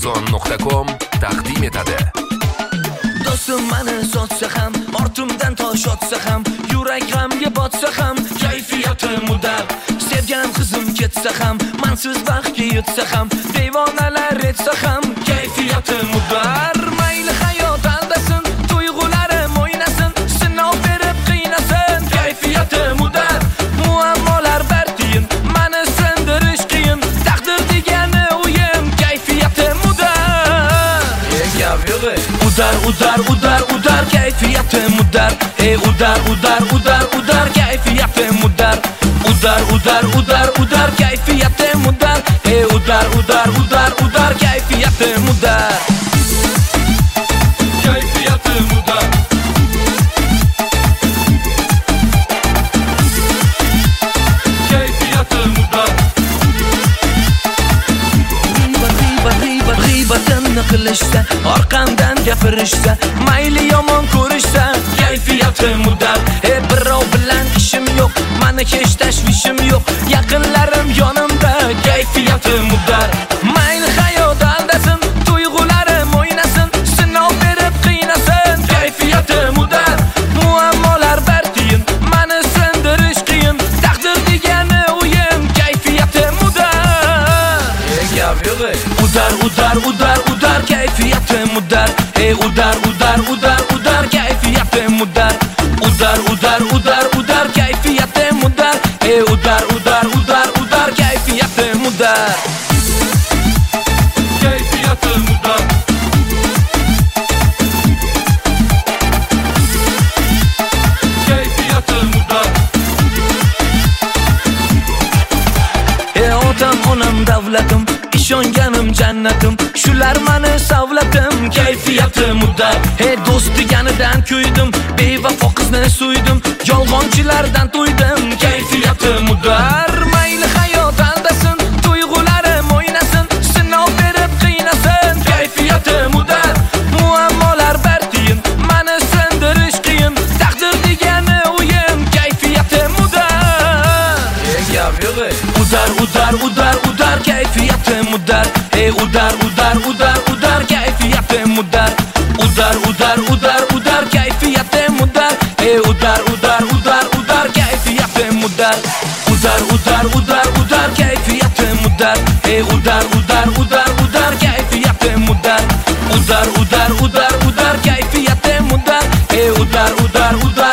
Arzon.com taqdim etadi. Do'stim meni sotsa ham, ortimdan tosh otsa ham, yurak g'amga botsa ham, kayfiyatim mudar. Sevgan qizim ketsa ham, mensiz vaqtga yetsa ham, devonalar etsa ham, kayfiyatim mudar. Mayli hayot aldasin, tuyg'ularim o'ynasin, sinov berib qiynasin, kayfiyatim mudar. Muammolar bartiyin, meni sindirish qiyin, taqdir degani o'yin, kayfiyatim mudar. Udar, kayfiyatim mudar. Udar, kayfiyatim mudar. Udar, kayfiyatim mudar. Udar, kayfiyatim mudar. Kayfiyatim mudar. Kayfiyatim mudar. G'iybatimni qilishsa, orqamdan gapirishsa, mayli yomon ko'rishsa, kayfiyatim mudar. Birov bilan ishim yo'q, meni hech tashvishim yo'q, yaqinlarim yonimda, kayfiyatim mudar. Mayli hayot aldasin, tuyg'ularim o'ynasin, sinov berib qiynasin, kayfiyatim mudar. Muammolar bartiyin, meni sindirish qiyin, taqdir degani o'yin, kayfiyatim mudar. Udar, kayfiyatim mudar. Udar, kayfiyatim mudar. Udar, kayfiyatim mudar. Udar, kayfiyatim mudar. Kayfiyatim mudar. Kayfiyatim mudar. Otam, onam davlatim, ishonganim jannatim, shular meni savlatim, kayfiyatim mudar. Do'st deganidan kuydim, bevafo qizni suydim, yolg'onchilardan to'ydim, kayfiyatim mudar. Mayli hayot aldasin, tuyg'ularim o'ynasin, sinov berib qiynasin, kayfiyatim mudar. Muammolar bartiyin, meni sindirish qiyin, taqdir degani o'yin, kayfiyatim mudar. Udar, kayfiyatim mudar. Udar, kayfiyatim mudar. Udar, kayfiyatim mudar. Udar, kayfiyatim mudar. Udar, kayfiyatim mudar. Udar, kayfiyatim mudar. Udar, kayfiyatim mudar.